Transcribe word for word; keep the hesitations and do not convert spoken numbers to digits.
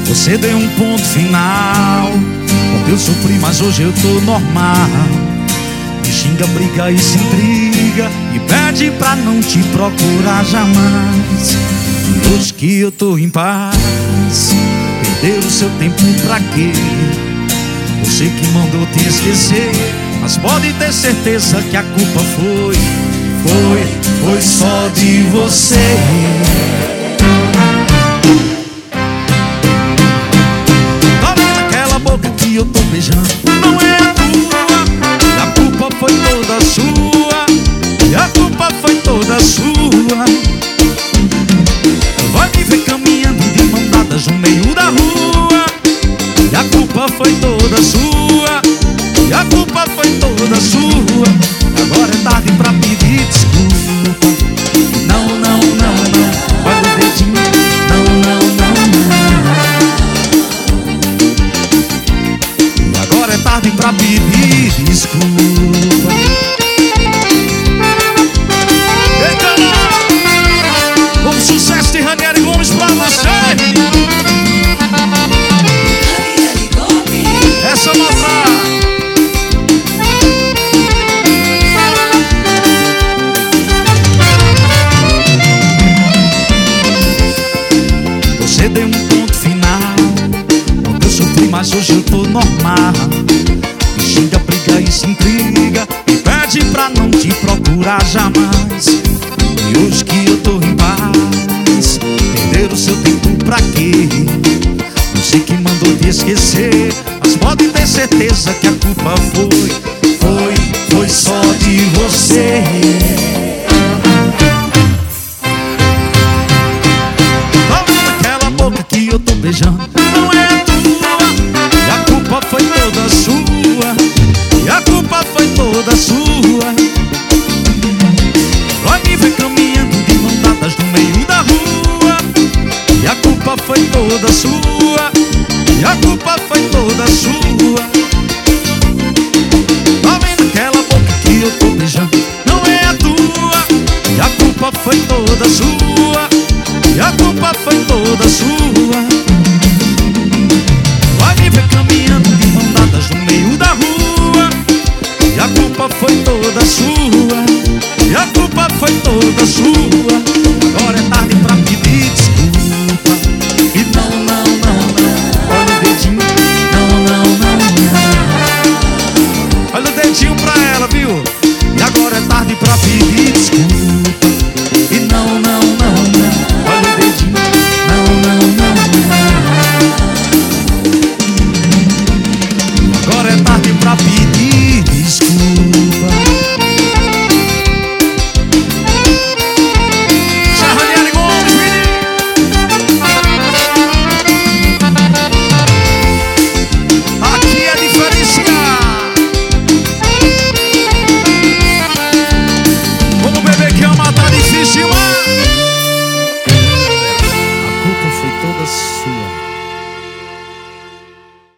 Você deu um ponto final. Ontem eu sofri, mas hoje eu tô normal. Me xinga, briga e se intriga e pede pra não te procurar jamais. E hoje que eu tô em paz, perder o seu tempo pra quê? Você que mandou te esquecer, mas pode ter certeza que a culpa foi, foi, foi só de você. Tá vendo aquela boca que eu tô beijando? Não é a tua, e a culpa foi toda sua, e a culpa foi toda sua. Vai me ver caminhando de mão dadas no meio da rua, e a culpa foi toda sua, e a culpa foi toda sua. Agora é tarde pra pedir desculpa. Não, não, não, não, vai no dedinho. Não, não, não, não. Agora é tarde pra pedir desculpa. Eita, um sucesso de Ranieri Gomes pra você. Essa mostra. Você deu um ponto final. Ontem eu sofri, mas hoje eu tô normal. Me xinga, briga e se intriga e pede pra não te procurar jamais. E hoje que eu tô em paz, perder o seu tempo pra quê? Você que mandou te esquecer, mas pode ter certeza que a culpa foi, foi, foi só de você. Tá vendo aquela boca que eu tô beijando? Não é a tua, e a culpa foi toda sua, e a culpa foi toda sua. Vai me ver caminhando de mão dadas no meio da rua, e a culpa foi toda sua, e a culpa foi toda sua. Tá vendo aquela boca que eu tô beijando? Não é a tua, e a culpa foi toda sua, e a culpa foi toda sua. Vai me ver caminhando de mão dadas no meio da rua, e a culpa foi toda sua, e a culpa foi toda sua.